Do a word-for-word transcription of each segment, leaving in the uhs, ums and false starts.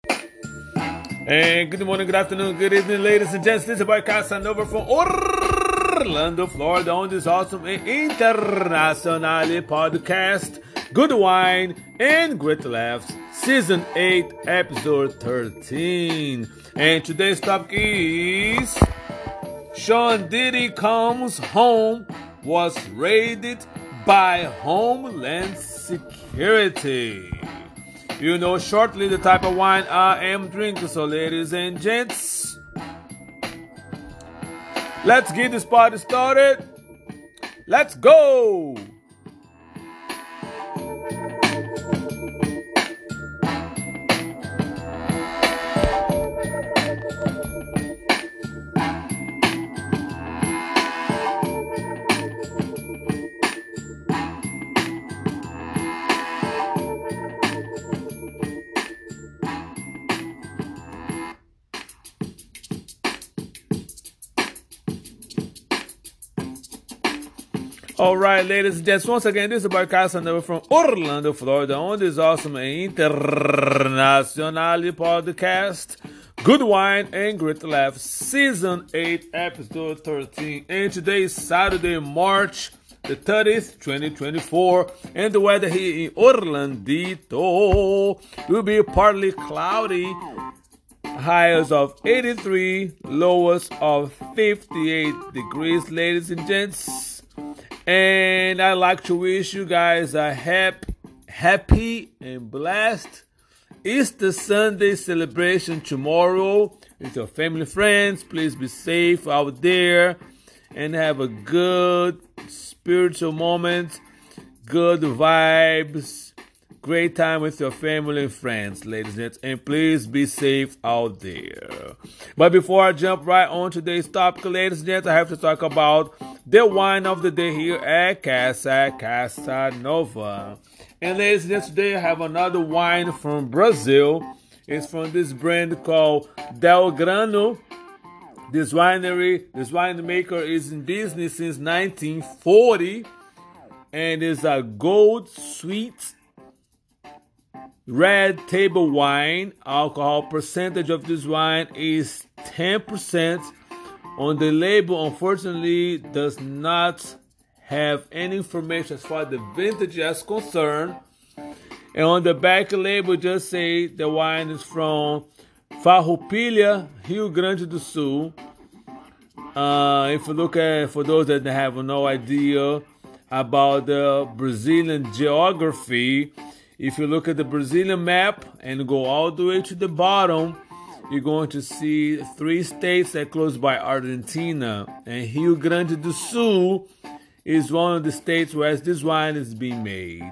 And good morning, good afternoon, good evening, ladies and gents. This is about Casanova from Orlando, Florida, on this awesome international podcast, Good Wine and Great Laughs, Season eight, Episode thirteen. And today's topic is Sean Diddy Comes Home was raided by Homeland Security. You know shortly the type of wine I am drinking, so ladies and gents, let's get this party started. Let's go! All right, ladies and gents, once again, this is about Casanova from Orlando, Florida, on this awesome international podcast, Good Wine and Great Laugh, Season eight, Episode thirteen. And today is Saturday, March the thirtieth, twenty twenty-four, and the weather here in Orlandito will be partly cloudy, highs of eighty-three, lows of fifty-eight degrees, ladies and gents. And I'd like to wish you guys a happy, happy and blessed Easter Sunday celebration tomorrow with your family and friends. Please be safe out there and have a good spiritual moment, good vibes, great time with your family and friends, ladies and gents. And please be safe out there. But before I jump right on today's topic, ladies and gents, I have to talk about the wine of the day here at Casa Casanova. And ladies and gents, today I have another wine from Brazil. It's from this brand called Delgrano. This winery, this winemaker is in business since nineteen forty. And is a gold sweet red table wine. Alcohol percentage of this wine is ten percent. On the label, unfortunately, does not have any information as far as the vintage is concerned. And on the back label, just say the wine is from Farroupilha, Rio Grande do Sul. Uh, if you look at, for those that have no idea about the Brazilian geography, if you look at the Brazilian map and go all the way to the bottom, you're going to see three states that close by Argentina. And Rio Grande do Sul is one of the states where this wine is being made.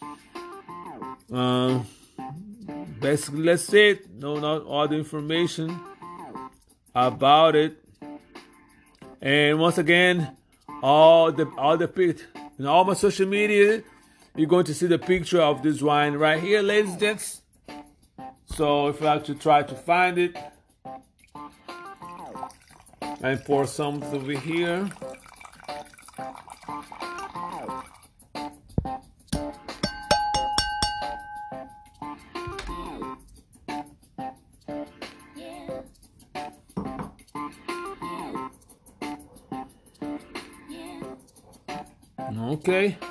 Uh, basically, that's it. No, not all the information about it. And once again, all the all the pic, in all my social media, you're going to see the picture of this wine right here, ladies and gents. So if you like to try to find it, and pour some over here. Okay.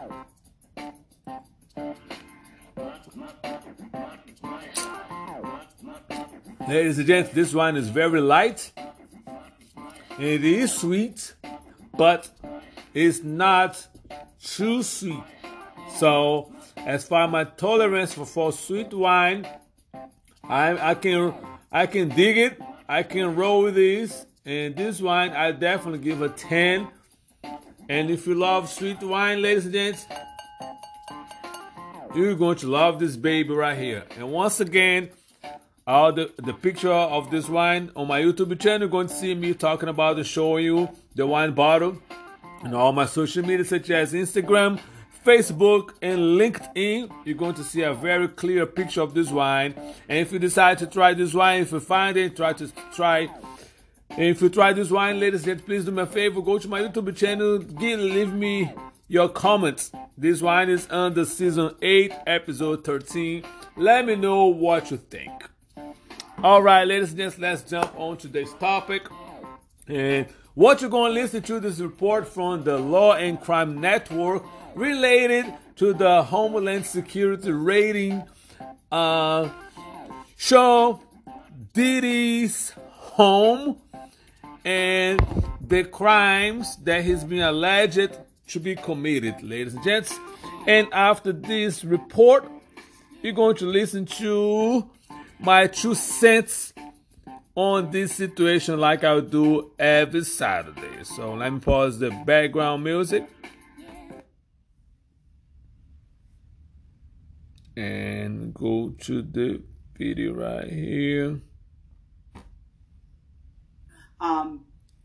Ladies and gents, this wine is very light. It is sweet, but it's not too sweet. So, as far as my tolerance for, for sweet wine, I I can I can dig it. I can roll with this. And this wine, I definitely give a ten. And if you love sweet wine, ladies and gents, you're going to love this baby right here. And once again, all the, the picture of this wine on my YouTube channel, you're going to see me talking about and showing you the wine bottle. And all my social media such as Instagram, Facebook, and LinkedIn, you're going to see a very clear picture of this wine. And if you decide to try this wine, if you find it, try to try. And if you try this wine, ladies and gentlemen, please do me a favor, go to my YouTube channel, give, leave me your comments. This wine is under season eight, episode thirteen. Let me know what you think. All right, ladies and gents, let's jump on to today's topic. And what you're going to listen to this report from the Law and Crime Network related to the Homeland Security rating uh, show Diddy's home and the crimes that he's been alleged to be committed, ladies and gents. And after this report, you're going to listen to my two cents on this situation like I do every Saturday. So let me pause the background music. And go to the video right here. Um,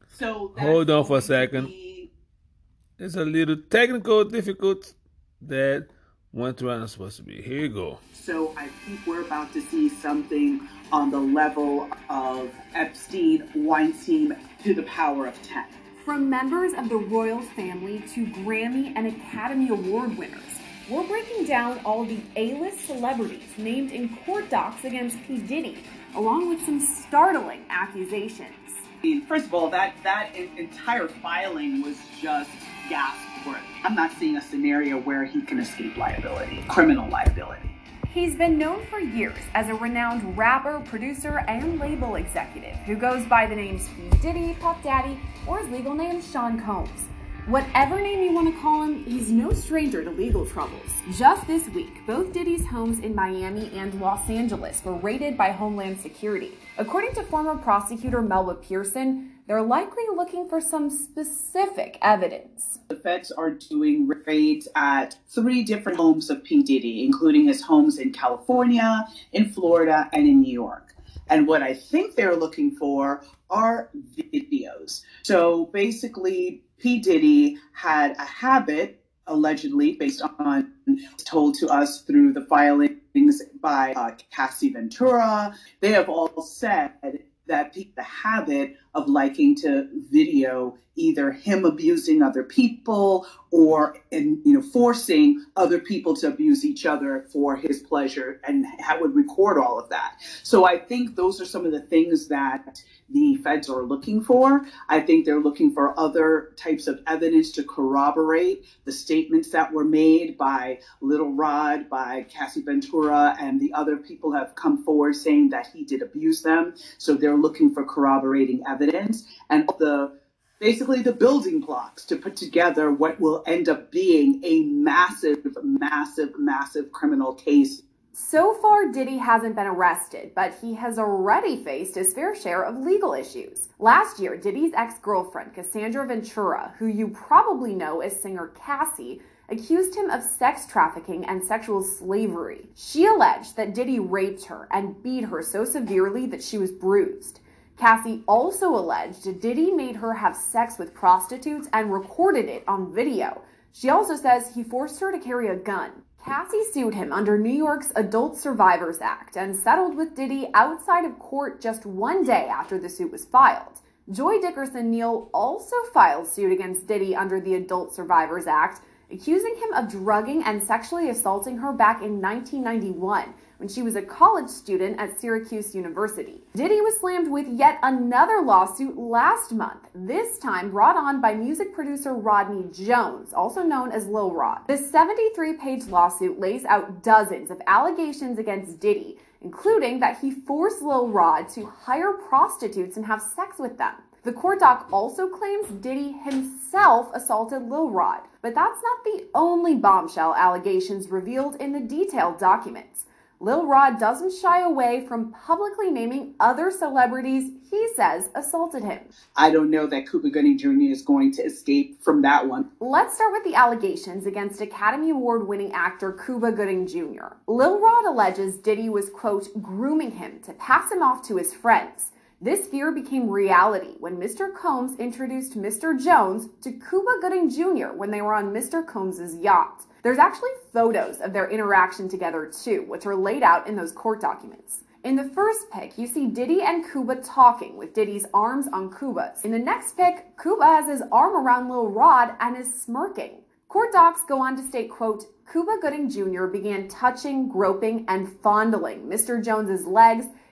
so hold on for a second. Be... It's a little technical difficult that went where I'm supposed to be. Here you go. So I think we're about to see something on the level of Epstein, Weinstein to the power of ten. From members of the royal family to Grammy and Academy Award winners, we're breaking down all the A-list celebrities named in court docs against P. Diddy, along with some startling accusations. First of all, that, that entire filing was just gasp-worthy. I'm not seeing a scenario where he can escape liability, criminal liability. He's been known for years as a renowned rapper, producer, and label executive who goes by the names P. Diddy, Puff Daddy, or his legal name, Sean Combs. Whatever name you want to call him, he's no stranger to legal troubles. Just this week, both Diddy's homes in Miami and Los Angeles were raided by Homeland Security. According to former prosecutor Melba Pearson, they're likely looking for some specific evidence. The feds are doing raids at three different homes of P. Diddy, including his homes in California, in Florida, and in New York. And what I think they're looking for are videos. So basically, P. Diddy had a habit, allegedly, based on told to us through the filings by uh, Cassie Ventura. They have all said that the habit of liking to video either him abusing other people or in, you know, forcing other people to abuse each other for his pleasure, and would record all of that. So I think those are some of the things that the feds are looking for. I think they're looking for other types of evidence to corroborate the statements that were made by Little Rod, by Cassie Ventura, and the other people have come forward saying that he did abuse them. So they're looking for corroborating evidence and the basically the building blocks to put together what will end up being a massive, massive, massive criminal case. So far, Diddy hasn't been arrested, but he has already faced his fair share of legal issues. Last year, Diddy's ex-girlfriend, Cassandra Ventura, who you probably know as singer Cassie, accused him of sex trafficking and sexual slavery. She alleged that Diddy raped her and beat her so severely that she was bruised. Cassie also alleged Diddy made her have sex with prostitutes and recorded it on video. She also says he forced her to carry a gun. Cassie sued him under New York's Adult Survivors Act and settled with Diddy outside of court just one day after the suit was filed. Joy Dickerson-Neal also filed suit against Diddy under the Adult Survivors Act, accusing him of drugging and sexually assaulting her back in nineteen ninety-one when she was a college student at Syracuse University. Diddy was slammed with yet another lawsuit last month, this time brought on by music producer Rodney Jones, also known as Lil Rod. The seventy-three page lawsuit lays out dozens of allegations against Diddy, including that he forced Lil Rod to hire prostitutes and have sex with them. The court doc also claims Diddy himself assaulted Lil Rod, but that's not the only bombshell allegations revealed in the detailed documents. Lil Rod doesn't shy away from publicly naming other celebrities he says assaulted him. I don't know that Cuba Gooding Junior is going to escape from that one. Let's start with the allegations against Academy Award-winning actor Cuba Gooding Junior Lil Rod alleges Diddy was, quote, grooming him to pass him off to his friends. This fear became reality when Mister Combs introduced Mister Jones to Cuba Gooding Junior when they were on Mister Combs' yacht. There's actually photos of their interaction together too, which are laid out in those court documents. In the first pic, you see Diddy and Cuba talking with Diddy's arms on Cuba's. In the next pic, Cuba has his arm around Lil Rod and is smirking. Court docs go on to state, quote, Cuba Gooding Junior began touching, groping, and fondling Mister Jones's legs,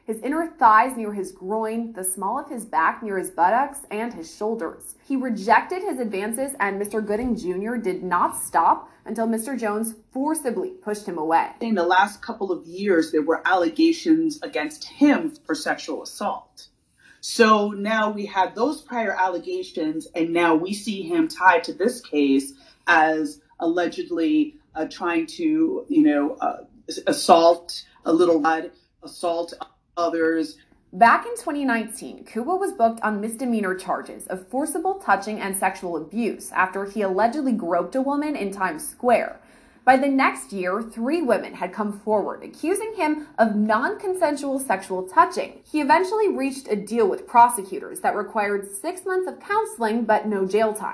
his inner thighs near his groin, the small of his back near his buttocks, and his shoulders. He rejected his advances, and Mister Gooding Junior did not stop until Mister Jones forcibly pushed him away. In the last couple of years, there were allegations against him for sexual assault. So now we had those prior allegations, and now we see him tied to this case as allegedly uh, trying to, you know, uh, assault a Little Rod, assault others. Back in twenty nineteen, Kuba was booked on misdemeanor charges of forcible touching and sexual abuse after he allegedly groped a woman in Times Square. By the next year, three women had come forward accusing him of non-consensual sexual touching. He eventually reached a deal with prosecutors that required six months of counseling but no jail time.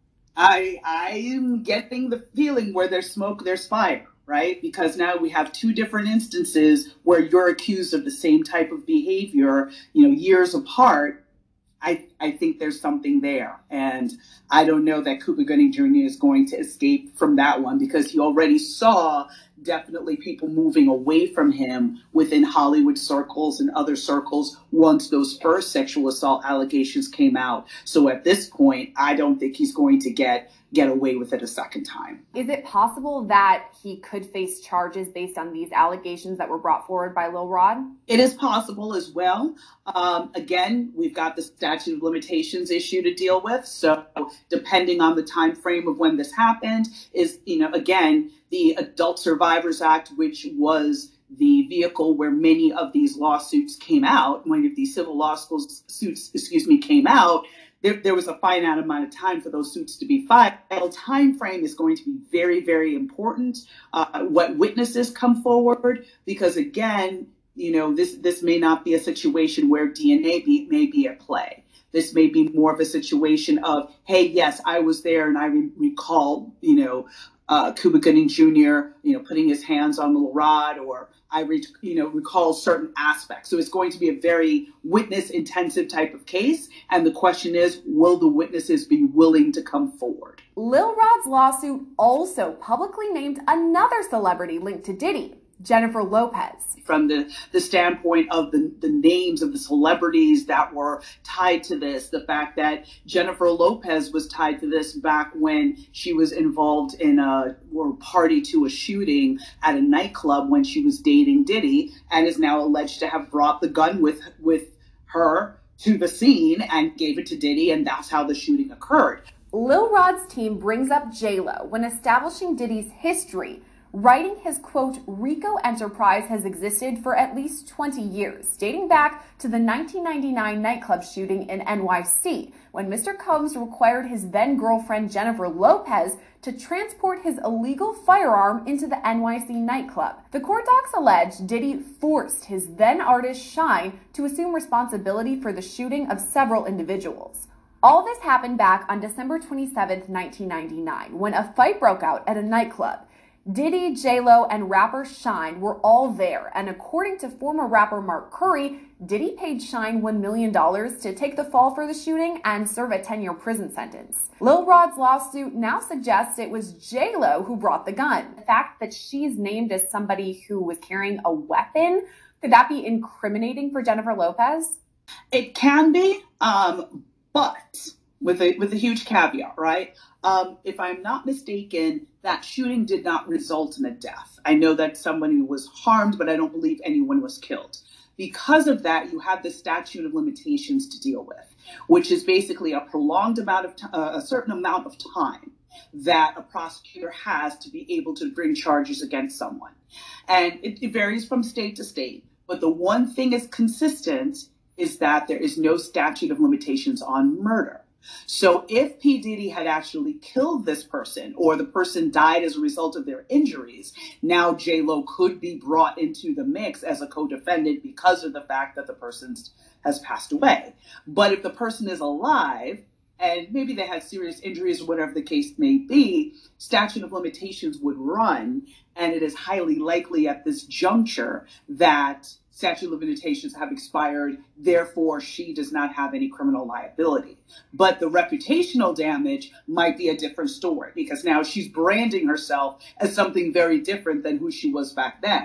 I I am getting the feeling where there's smoke, there's fire, right? Because now we have two different instances where you're accused of the same type of behavior, you know, years apart. I, I think there's something there. And I don't know that Cuba Gooding Junior is going to escape from that one, because he already saw definitely people moving away from him within Hollywood circles and other circles once those first sexual assault allegations came out. So at this point, I don't think he's going to get get away with it a second time. Is it possible that he could face charges based on these allegations that were brought forward by Lil Rod? It is possible as well. Um, again, we've got the statute of limitations issue to deal with. So depending on the time frame of when this happened is, you know, again, the Adult Survivors Act, which was the vehicle where many of these lawsuits came out, many of these civil lawsuits, excuse me, came out, There, there was a finite amount of time for those suits to be filed. The time frame is going to be very, very important. Uh, what witnesses come forward, because again, you know, this this may not be a situation where D N A be, may be at play. This may be more of a situation of, hey, yes, I was there and I re- recall, you know, uh, Cuba Gooding Junior, you know, putting his hands on Lil Rod, or I, re- you know, recall certain aspects. So it's going to be a very witness-intensive type of case. And the question is, will the witnesses be willing to come forward? Lil Rod's lawsuit also publicly named another celebrity linked to Diddy, Jennifer Lopez. From the, the standpoint of the, the names of the celebrities that were tied to this, the fact that Jennifer Lopez was tied to this back when she was involved in a or party to a shooting at a nightclub when she was dating Diddy, and is now alleged to have brought the gun with with her to the scene and gave it to Diddy, and that's how the shooting occurred. Lil Rod's team brings up J-Lo when establishing Diddy's history, writing his, quote, RICO enterprise has existed for at least twenty years, dating back to the nineteen ninety-nine nightclub shooting in N Y C, when Mister Combs required his then-girlfriend Jennifer Lopez to transport his illegal firearm into the N Y C nightclub. The court docs allege Diddy forced his then-artist Shine to assume responsibility for the shooting of several individuals. All this happened back on December twenty-seventh, nineteen ninety-nine, when a fight broke out at a nightclub. Diddy, J-Lo, and rapper Shine were all there, and according to former rapper Mark Curry, Diddy paid Shine one million dollars to take the fall for the shooting and serve a ten-year prison sentence. Lil Rod's lawsuit now suggests it was J-Lo who brought the gun. The fact that she's named as somebody who was carrying a weapon, could that be incriminating for Jennifer Lopez? It can be, um, but with a with a huge caveat, right? Um, if I'm not mistaken, that shooting did not result in a death. I know that somebody was harmed, but I don't believe anyone was killed. Because of that, you have the statute of limitations to deal with, which is basically a prolonged amount of t- uh, a certain amount of time that a prosecutor has to be able to bring charges against someone. And it, it varies from state to state. But the one thing is consistent is that there is no statute of limitations on murder. So if P. Diddy had actually killed this person, or the person died as a result of their injuries, now J-Lo could be brought into the mix as a co-defendant because of the fact that the person has passed away. But if the person is alive, and maybe they had serious injuries or whatever the case may be, statute of limitations would run, and it is highly likely at this juncture that statute of limitations have expired, therefore she does not have any criminal liability. But the reputational damage might be a different story, because now she's branding herself as something very different than who she was back then.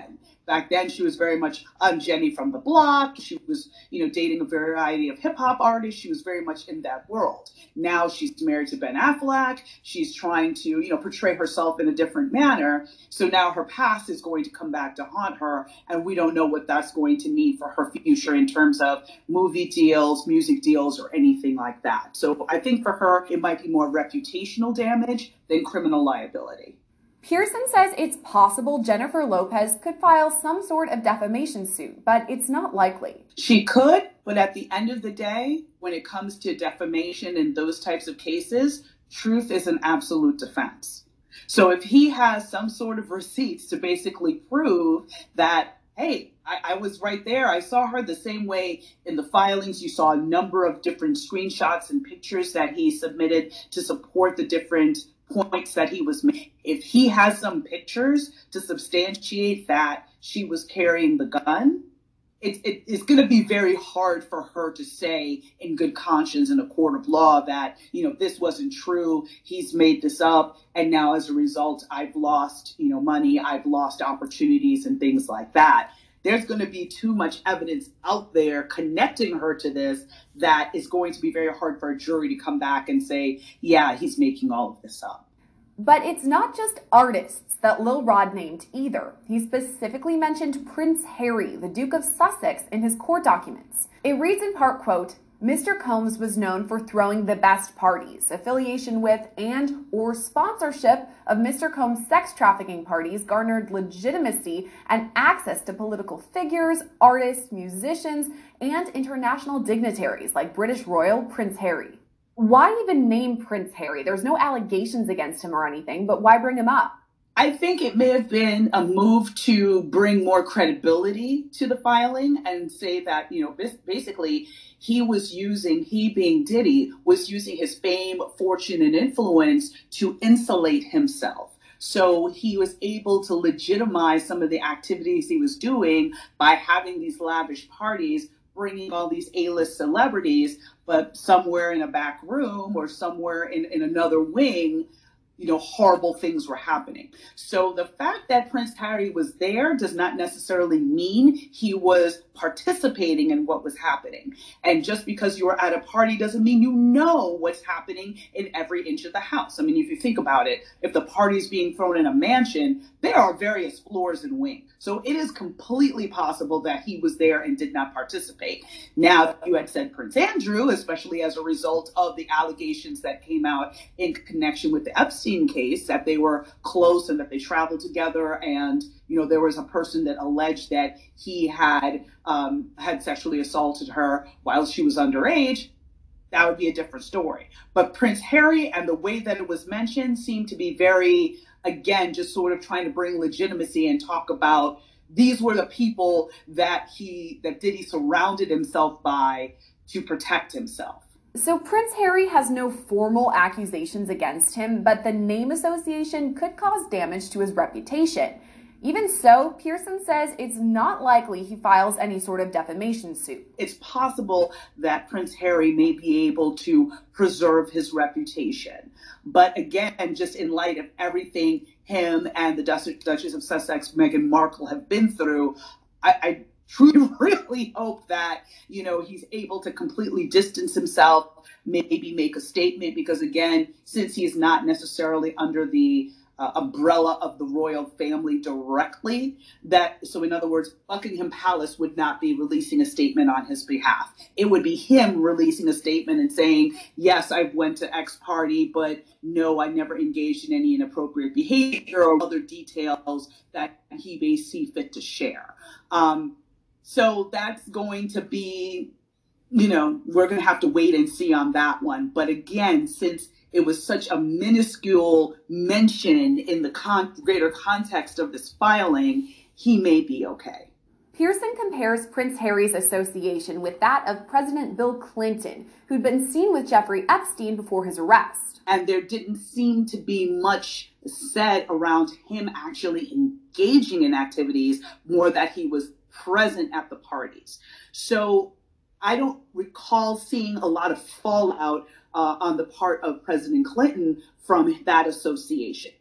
Back then, she was very much um, Jenny from the Block. She was, you know, dating a variety of hip hop artists. She was very much in that world. Now she's married to Ben Affleck. She's trying to, you know, portray herself in a different manner. So now her past is going to come back to haunt her. And we don't know what that's going to mean for her future in terms of movie deals, music deals, or anything like that. So I think for her, it might be more reputational damage than criminal liability. Pearson says it's possible Jennifer Lopez could file some sort of defamation suit, but it's not likely. She could, but at the end of the day, when it comes to defamation and those types of cases, truth is an absolute defense. So if he has some sort of receipts to basically prove that, hey, I, I was right there, I saw her the same way in the filings, you saw a number of different screenshots and pictures that he submitted to support the different points that he was making. If he has some pictures to substantiate that she was carrying the gun, it, it, it's going to be very hard for her to say in good conscience in a court of law that, you know, this wasn't true, he's made this up, and now as a result, I've lost, you know, money, I've lost opportunities and things like that. There's going to be too much evidence out there connecting her to this that is going to be very hard for a jury to come back and say, yeah, he's making all of this up. But it's not just artists that Lil Rod named either. He specifically mentioned Prince Harry, the Duke of Sussex, in his court documents. It reads in part, quote, Mister Combs was known for throwing the best parties. Affiliation with and or sponsorship of Mister Combs' sex trafficking parties garnered legitimacy and access to political figures, artists, musicians, and international dignitaries like British royal Prince Harry. Why even name Prince Harry? There's no allegations against him or anything, but why bring him up? I think it may have been a move to bring more credibility to the filing and say that, you know, basically he was using, he being Diddy, was using his fame, fortune, and influence to insulate himself. So he was able to legitimize some of the activities he was doing by having these lavish parties, bringing all these A-list celebrities, but somewhere in a back room or somewhere in, in another wing, you know, horrible things were happening. So the fact that Prince Harry was there does not necessarily mean he was participating in what was happening. And just because you were at a party doesn't mean you know what's happening in every inch of the house. I mean, if you think about it, if the party's being thrown in a mansion, there are various floors and wings. So it is completely possible that he was there and did not participate. Now, you had said Prince Andrew, especially as a result of the allegations that came out in connection with the Epstein case, that they were close and that they traveled together, and you know there was a person that alleged that he had um, had sexually assaulted her while she was underage. That would be a different story. But Prince Harry and the way that it was mentioned seemed to be very, again, just sort of trying to bring legitimacy and talk about these were the people that he that Diddy surrounded himself by to protect himself. So Prince Harry has no formal accusations against him, but the name association could cause damage to his reputation. Even so, Pearson says it's not likely he files any sort of defamation suit. It's possible that Prince Harry may be able to preserve his reputation. But again, just in light of everything him and the Duchess of Sussex, Meghan Markle, have been through, I, I truly really hope that, you know, he's able to completely distance himself, maybe make a statement, because again, since he's not necessarily under the uh, umbrella of the royal family directly, that, so in other words, Buckingham Palace would not be releasing a statement on his behalf. It would be him releasing a statement and saying, yes, I went to X party, but no, I never engaged in any inappropriate behavior or other details that he may see fit to share. Um, So that's going to be, you know, we're going to have to wait and see on that one. But again, since it was such a minuscule mention in the con- greater context of this filing, he may be okay. Pearson compares Prince Harry's association with that of President Bill Clinton, who'd been seen with Jeffrey Epstein before his arrest. And there didn't seem to be much said around him actually engaging in activities, more that he was present at the parties. So I don't recall seeing a lot of fallout uh, on the part of President Clinton from that association.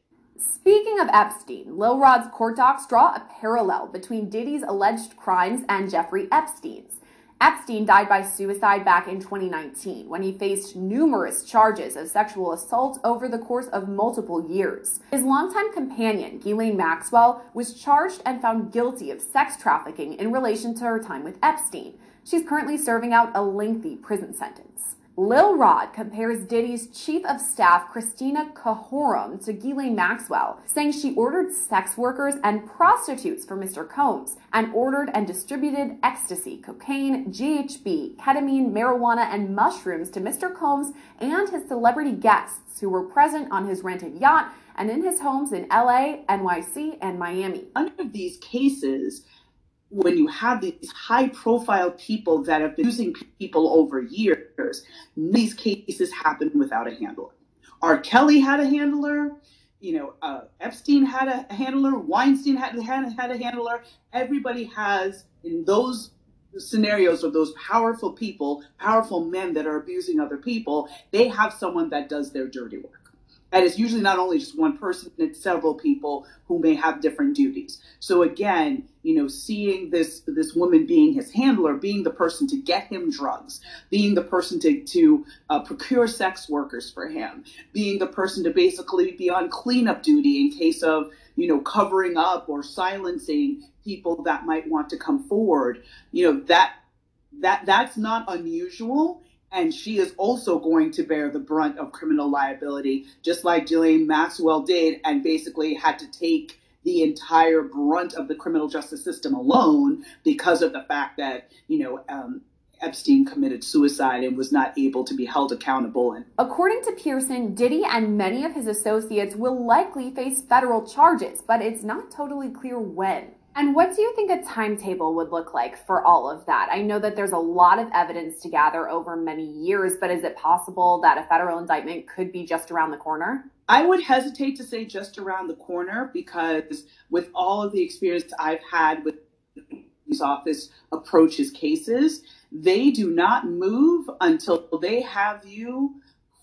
Speaking of Epstein, Lil Rod's court docs draw a parallel between Diddy's alleged crimes and Jeffrey Epstein's. Epstein died by suicide back in twenty nineteen when he faced numerous charges of sexual assault over the course of multiple years. His longtime companion, Ghislaine Maxwell, was charged and found guilty of sex trafficking in relation to her time with Epstein. She's currently serving out a lengthy prison sentence. Lil Rod compares Diddy's chief of staff, Christina Cahorum, to Ghislaine Maxwell, saying she ordered sex workers and prostitutes for Mister Combs and ordered and distributed ecstasy, cocaine, G H B, ketamine, marijuana, and mushrooms to Mister Combs and his celebrity guests who were present on his rented yacht and in his homes in L A, N Y C, and Miami. None of these cases, when you have these high-profile people that have been using people over years, these cases happen without a handler. R. Kelly had a handler. You know, uh, Epstein had a handler. Weinstein had, had, had a handler. Everybody has, in those scenarios of those powerful people, powerful men that are abusing other people, they have someone that does their dirty work. And it's usually not only just one person, it's several people who may have different duties. So again, you know, seeing this this woman being his handler, being the person to get him drugs, being the person to, to uh, procure sex workers for him, being the person to basically be on cleanup duty in case of, you know, covering up or silencing people that might want to come forward, you know, that that that's not unusual. And she is also going to bear the brunt of criminal liability, just like Ghislaine Maxwell did, and basically had to take the entire brunt of the criminal justice system alone because of the fact that, you know, um, Epstein committed suicide and was not able to be held accountable. And according to Pearson, Diddy and many of his associates will likely face federal charges, but it's not totally clear when. And what do you think a timetable would look like for all of that? I know that there's a lot of evidence to gather over many years, but is it possible that a federal indictment could be just around the corner? I would hesitate to say just around the corner because with all of the experience I've had with these office approaches cases, they do not move until they have you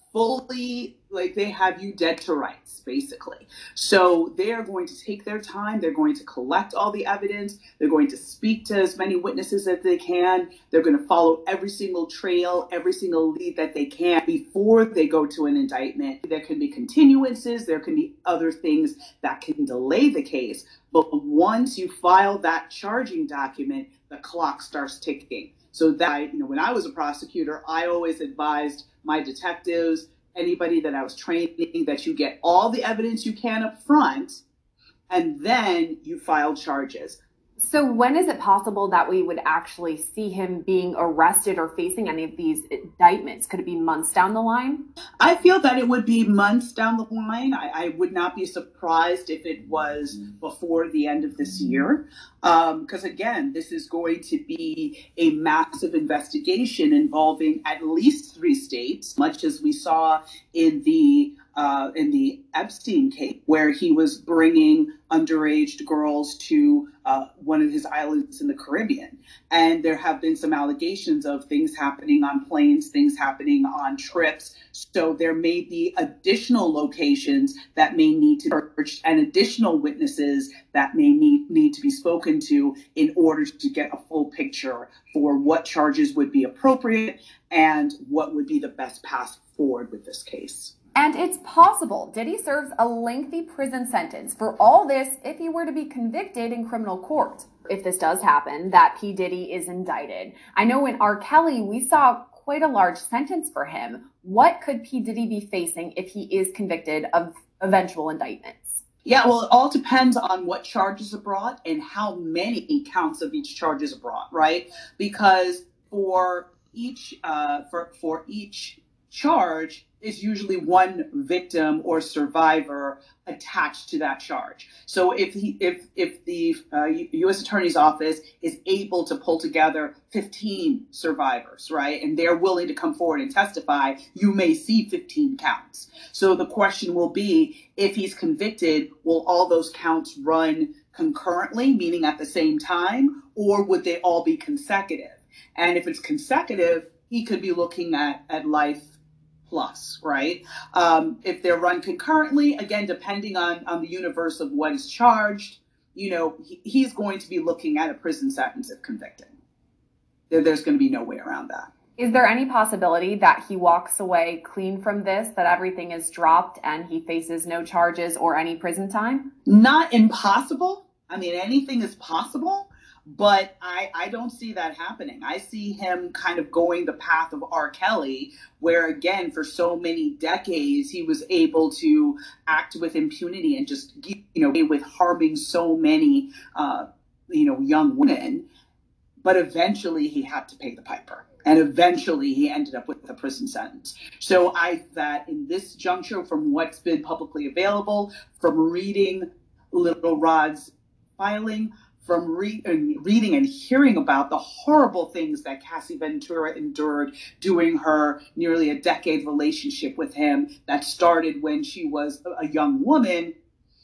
fully, like they have you dead to rights, basically. So they are going to take their time. They're going to collect all the evidence. They're going to speak to as many witnesses as they can. They're going to follow every single trail, every single lead that they can before they go to an indictment. There can be continuances. There can be other things that can delay the case. But once you file that charging document, the clock starts ticking. So that, you know, when I was a prosecutor, I always advised my detectives, anybody that I was training, that you get all the evidence you can up front, and then you file charges. So when is it possible that we would actually see him being arrested or facing any of these indictments? Could it be months down the line? I feel that it would be months down the line. I, I would not be surprised if it was before the end of this year. Because um, again, this is going to be a massive investigation involving at least three states, much as we saw in the uh, in the Epstein case, where he was bringing underage girls to uh, one of his islands in the Caribbean. And there have been some allegations of things happening on planes, things happening on trips. So there may be additional locations that may need to be searched and additional witnesses that may need, need to be spoken to in order to get a full picture for what charges would be appropriate and what would be the best path forward with this case. And it's possible Diddy serves a lengthy prison sentence for all this if he were to be convicted in criminal court. If this does happen, that P. Diddy is indicted. I know in R. Kelly, we saw quite a large sentence for him. What could P. Diddy be facing if he is convicted of eventual indictments? Yeah, well, it all depends on what charges are brought and how many counts of each charge is brought, right? Because for each uh, for for each charge is usually one victim or survivor attached to that charge. So if he, if if the uh, U S Attorney's Office is able to pull together fifteen survivors, right, and they're willing to come forward and testify, you may see fifteen counts. So the question will be, if he's convicted, will all those counts run concurrently, meaning at the same time, or would they all be consecutive? And if it's consecutive, he could be looking at, at life plus, right? Um, if they're run concurrently, again, depending on, on the universe of what is charged, you know, he, he's going to be looking at a prison sentence if convicted. There, there's going to be no way around that. Is there any possibility that he walks away clean from this, that everything is dropped and he faces no charges or any prison time? Not impossible. I mean, anything is possible, but I, I don't see that happening. I see him kind of going the path of R. Kelly, where, again, for so many decades, he was able to act with impunity and just, you know, with harming so many, uh, you know, young women. But eventually he had to pay the piper. And eventually he ended up with a prison sentence. So I, that in this juncture, from what's been publicly available, from reading Little Rod's filing, from re- reading and hearing about the horrible things that Cassie Ventura endured during her nearly a decade relationship with him that started when she was a young woman,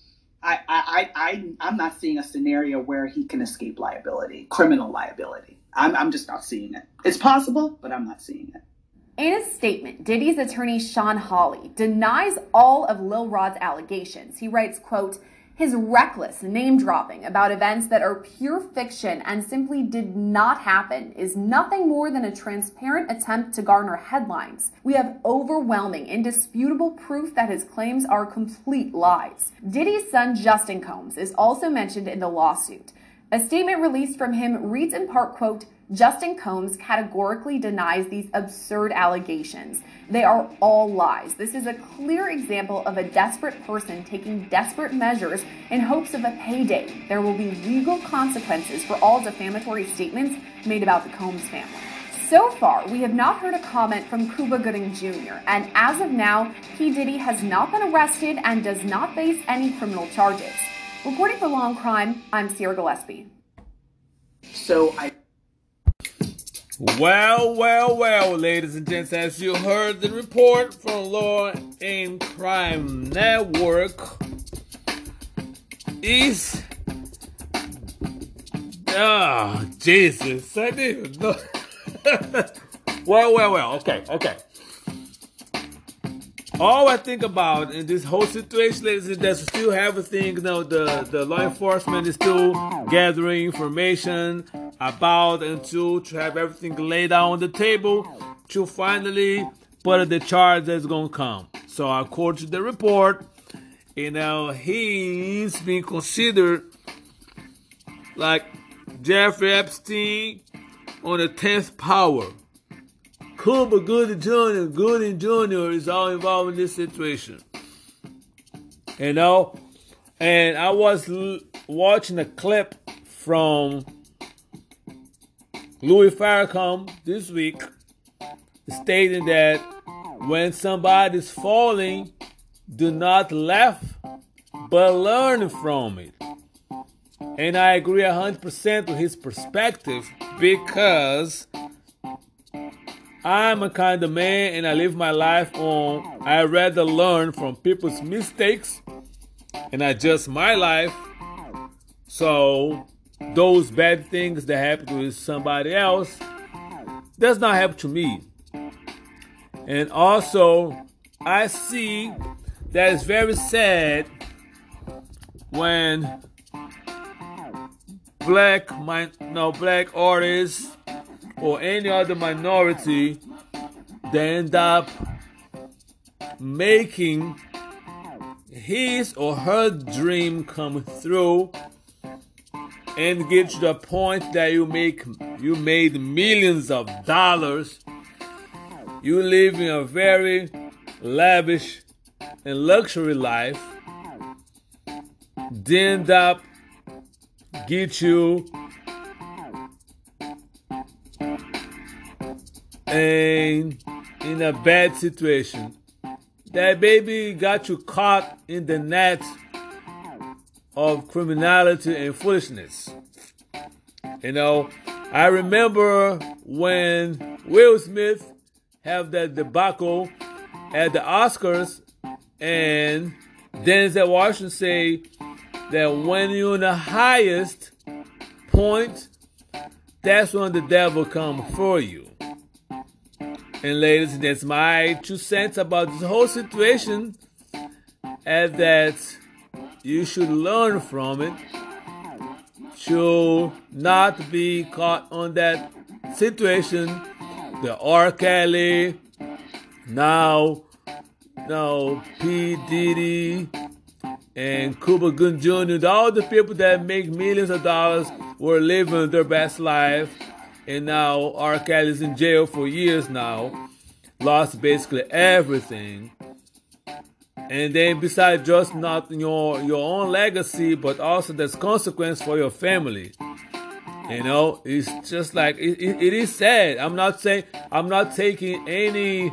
I, I, I, I'm not seeing a scenario where he can escape liability, criminal liability. I'm, I'm just not seeing it. It's possible, but I'm not seeing it. In a statement, Diddy's attorney Sean Hawley denies all of Lil Rod's allegations. He writes, quote, his reckless name-dropping about events that are pure fiction and simply did not happen is nothing more than a transparent attempt to garner headlines. We have overwhelming, indisputable proof that his claims are complete lies. Diddy's son, Justin Combs, is also mentioned in the lawsuit. A statement released from him reads in part, quote, Justin Combs categorically denies these absurd allegations. They are all lies. This is a clear example of a desperate person taking desperate measures in hopes of a payday. There will be legal consequences for all defamatory statements made about the Combs family. So far, we have not heard a comment from Cuba Gooding Junior, and as of now, P. Diddy has not been arrested and does not face any criminal charges. Reporting for Law and Crime, I'm Sierra Gillespie. So I... Well, well, well, ladies and gents, as you heard the report from Law and Crime Network, is... Oh, Jesus, I didn't know. Well, well, well, okay, okay. All I think about in this whole situation, ladies and gents, we still have a thing, you know, the, the law enforcement is still gathering information about and to, to have everything laid out on the table to finally put the charge that's going to come. So according to the report, you know, he's being considered like Jeffrey Epstein on the tenth power. Cuba Gooding Junior Gooding Junior is all involved in this situation. You know? And I was l- watching a clip from Louis Farrakhan this week stating that when somebody's falling, do not laugh, but learn from it. And I agree one hundred percent with his perspective because I'm a kind of man and I live my life on I rather learn from people's mistakes and adjust my life so those bad things that happen to somebody else does not happen to me. And also, I see that it's very sad when black, my, no, black artists or any other minority, they end up making his or her dream come through and get to the point that you make you made millions of dollars. You live in a very lavish and luxury life. Then end up get you and in a bad situation. That baby got you caught in the net of criminality and foolishness. You know, I remember when Will Smith had that debacle at the Oscars and Denzel Washington say that when you're in the highest point, that's when the devil comes for you. And ladies, that's my two cents about this whole situation, and that you should learn from it to not be caught on that situation. The R. Kelly, now, now P. Diddy, and Cuba Gooding Junior, all the people that make millions of dollars were living their best life, and now R. Kelly's in jail for years now, lost basically everything. And then besides just not your your own legacy, but also there's consequence for your family. You know, it's just like it, it, it is sad. I'm not saying I'm not taking any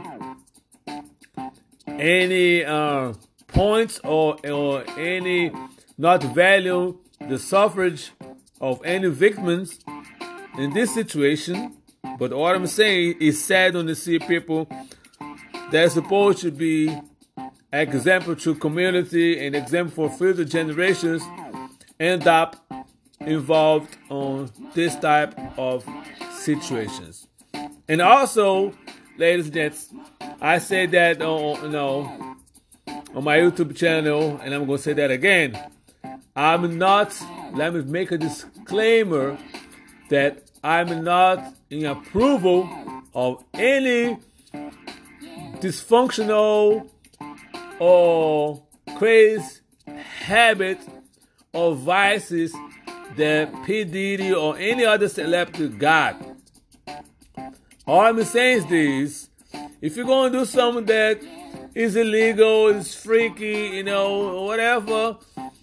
any uh, points or or any not value the suffrage of any victims in this situation. But what I'm saying is sad when you see people that are supposed to be example to community and example for future generations end up involved on this type of situations. And also, ladies and gents, I say that on, you know, on my YouTube channel, and I'm going to say that again. I'm not, let me make a disclaimer that I'm not in approval of any dysfunctional or crazy habit or vices that P. Diddy or any other celebrity got. All I'm saying is this: if you're going to do something that is illegal, is freaky, you know, whatever,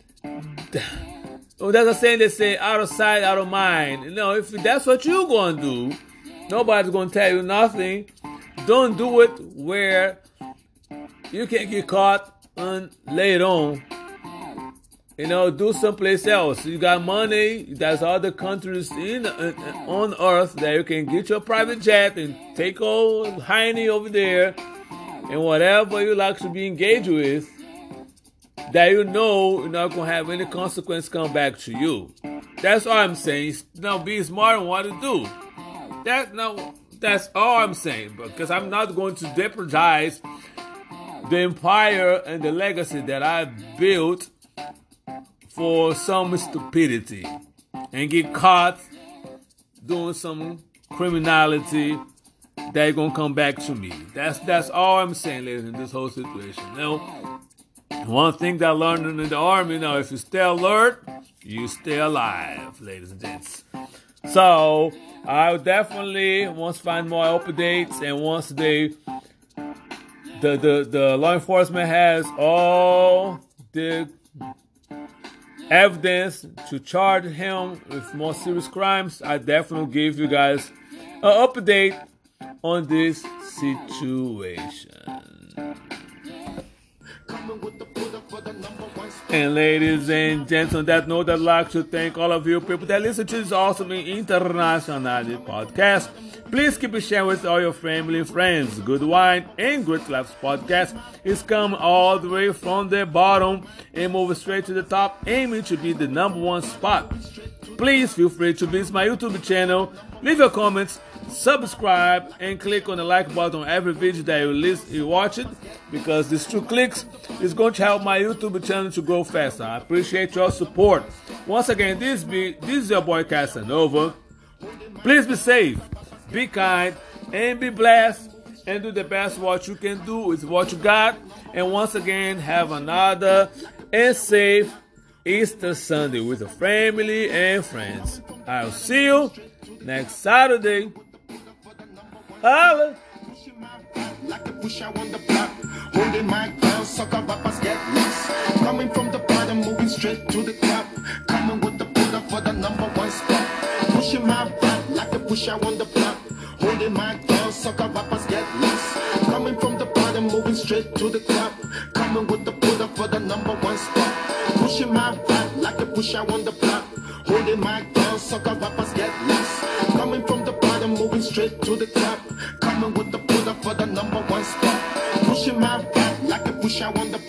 well, there's a saying that say out of sight, out of mind. You know, if that's what you're going to do, nobody's going to tell you nothing. Don't do it where you can get caught and later on. You know, do someplace else. You got money. There's other countries in uh, on earth that you can get your private jet and take old Heine over there and whatever you like to be engaged with, that you know you're not going to have any consequence come back to you. That's all I'm saying. Now, be smart on what to do. That, no, that's all I'm saying. Because I'm not going to jeopardize the empire and the legacy that I built for some stupidity and get caught doing some criminality that's gonna come back to me. That's that's all I'm saying, ladies, in this whole situation. Now, one thing that I learned in the army, now, if you stay alert, you stay alive, ladies and gents. So I definitely once find more updates, and once they the the the law enforcement has all the evidence to charge him with more serious crimes, I definitely give you guys an update on this situation. And ladies and gents, on that note, I'd like to thank all of you people that listen to this awesome international podcast. Please keep it sharing with all your family and friends. Good Wine and Great Laughs podcast is coming all the way from the bottom and moving straight to the top, aiming to be the number one spot. Please feel free to visit my YouTube channel, leave your comments, subscribe, and click on the like button on every video that you listen, you watch it, because these two clicks is going to help my YouTube channel to grow faster. I appreciate your support. Once again, this be this is your boy Casanova. Please be safe, be kind, and be blessed, and do the best what you can do with what you got. And once again, have another and safe Easter Sunday with your family and friends. I'll see you next Saturday. Holla! Like a push out on the block, holding my girl, sucker rappers get loose. Coming from the bottom, moving straight to the top. Coming with the put up for the number one spot. Pushing my back like a push out on the block, holding my girl, sucker rappers get loose. Coming from the bottom, moving straight to the top. Coming with the put up for the number one spot. Pushing my back like a push out on the block, holding my girl, sucker rappers get loose. Coming from the bottom, moving straight to the top. Coming with the put up for the number one spot. Pushing my back like a push out on the